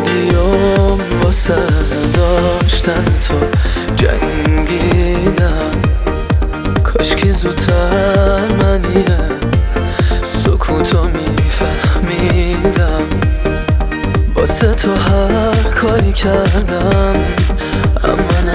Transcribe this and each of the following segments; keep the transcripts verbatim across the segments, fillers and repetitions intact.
کردی و واسه داشتن تو جنگیدم. کاش که زودتر منیه سکوتو میفهمیدم. واسه تو هر کاری کردم اما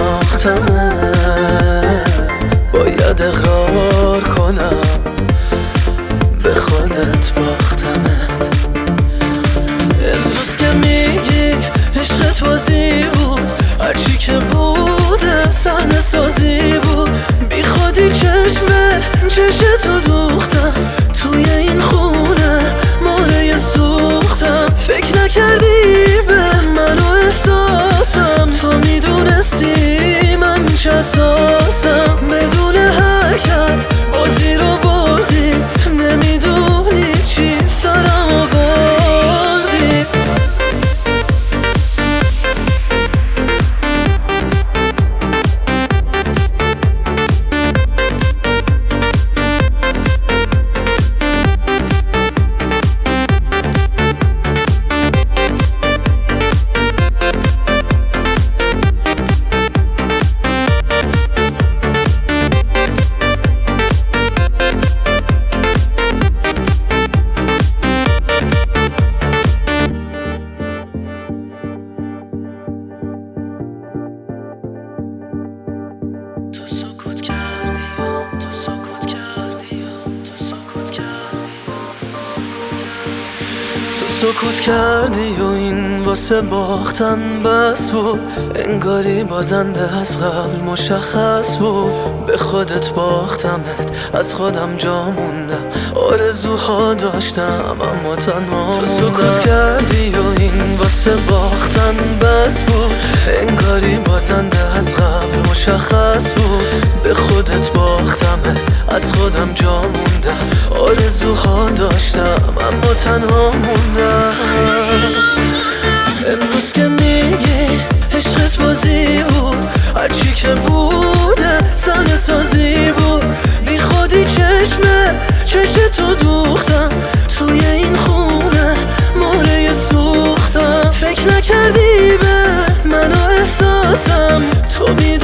نشناختمت. باید اقرار کنم به خودت باختمت. امروز که میگی عشقت بازی بود، هرچی که بوده صحنه سازی بود. بی خودی چشمه چشتو دوختم، توی این خونه ماله سوختم. فکر نکردی به من و احساسم، تو میدونستی من چه اساسم. بدون حرکت بازی رو بردی، نمیدونی چی سرم آوردی. تو سکوت کردی و تو سکوت کردی و تو سکوت کردی تو سکوت کردی و این واسه باختن بس بود. انگاری بازنده از قبل مشخص بود. به خودت باختمت، از خودم جا موندم. آرزوها داشتم اما تنها. تو سکوت کردی و این واسه باختن بس بود. انگاری بازنده از قبل مشخص بود. به خودت باختمت، از خودم جا موندم. آرزوها داشتم اما تنها موندم. امروز که میگی عشقت بازی بود، هرچی که بوده صحنه سازی بود. بی خودی چشمه چشتو دوختم، توی این خونه مهره سوختم. فکر نکردی به من و احساسم، تو